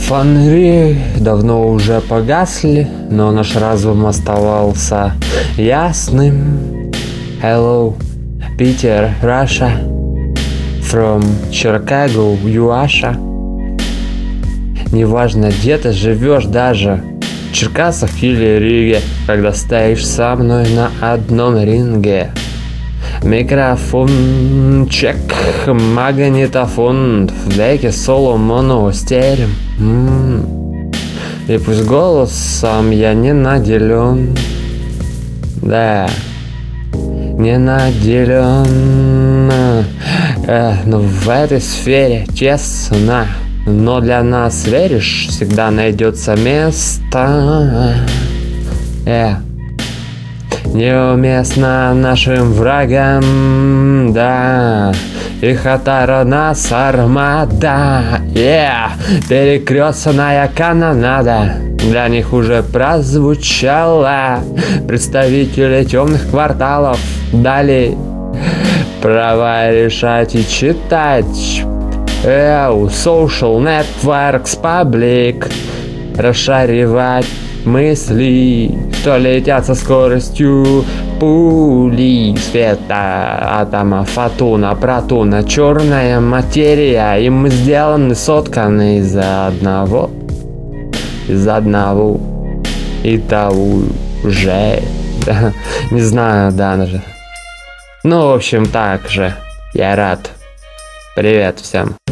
Фонари давно уже погасли, но наш разум оставался ясным. Hello, Peter, Russia. From Chicago, USA. Неважно, где ты живешь, даже в Черкасах или Риге, когда стоишь со мной на одном ринге. Микрофон, чек, магнитофон, в деке соло моностерем. И пусть голосом я не наделен, да, не наделен, но в этой сфере честно. Но для нас, веришь, всегда найдется место. Неуместно нашим врагам, да. Их отара нас армада. Перекрестная канонада для них уже прозвучала. Представители темных кварталов дали права решать и читать. Social networks public расшаривать мысли, что летят со скоростью пули света, атома, фотона, протона, черная материя, и мы сделаны, сотканы из одного и того же. Не знаю даже. Ну, в общем, так же. Я рад. Привет всем.